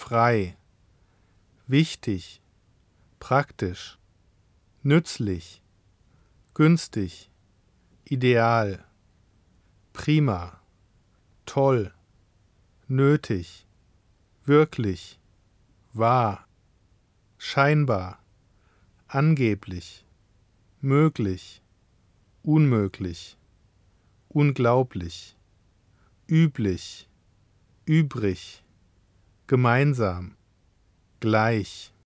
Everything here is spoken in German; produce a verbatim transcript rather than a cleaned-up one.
frei, wichtig, praktisch, nützlich, günstig, ideal, prima, toll, nötig, wirklich, wahr, scheinbar, angeblich, möglich, unmöglich, unglaublich, üblich, übrig, gemeinsam, gleich,